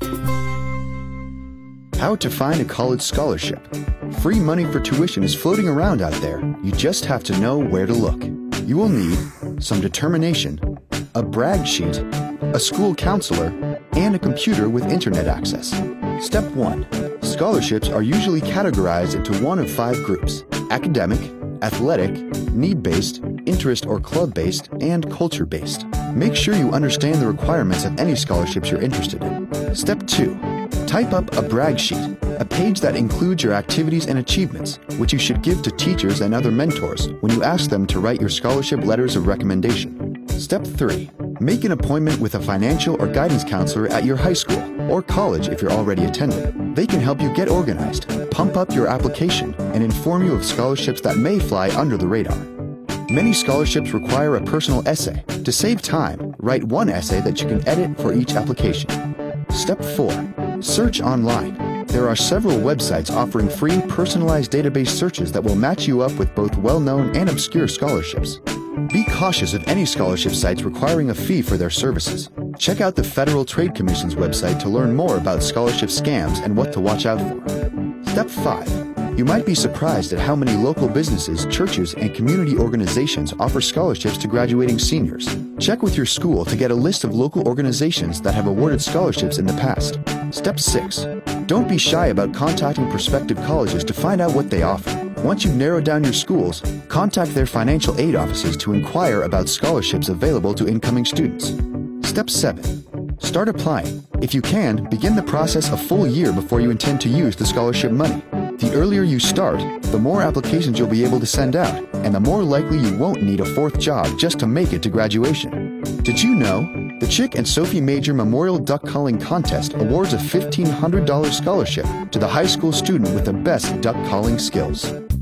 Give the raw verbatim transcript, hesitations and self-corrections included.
How to find a college scholarship. Free money for tuition is floating around out there. You just have to know where to look. You will need some determination, a brag sheet, a school counselor, and a computer with internet access. Step one. Scholarships are usually categorized into one of five groups: academic, athletic, need-based, interest or club-based, and culture-based. Make sure you understand the requirements of any scholarships you're interested in. Step two. Type up a brag sheet, a page that includes your activities and achievements, which you should give to teachers and other mentors when you ask them to write your scholarship letters of recommendation. Step three. Make an appointment with a financial or guidance counselor at your high school or college if you're already attending. They can help you get organized, pump up your application, and inform you of scholarships that may fly under the radar. Many scholarships require a personal essay. To save time, write one essay that you can edit for each application. Step four. Search online. There are several websites offering free personalized database searches that will match you up with both well-known and obscure scholarships. Be cautious of any scholarship sites requiring a fee for their services. Check out the Federal Trade Commission's website to learn more about scholarship scams and what to watch out for. Step five. You might be surprised at how many local businesses, churches, and community organizations offer scholarships to graduating seniors. Check with your school to get a list of local organizations that have awarded scholarships in the past. Step six. Don't be shy about contacting prospective colleges to find out what they offer. Once you've narrowed down your schools, contact their financial aid offices to inquire about scholarships available to incoming students. Step seven. Start applying. If you can, begin the process a full year before you intend to use the scholarship money. The earlier you start, the more applications you'll be able to send out, and the more likely you won't need a fourth job just to make it to graduation. Did you know? The Chick and Sophie Major Memorial Duck Calling Contest awards a fifteen hundred dollars scholarship to the high school student with the best duck calling skills.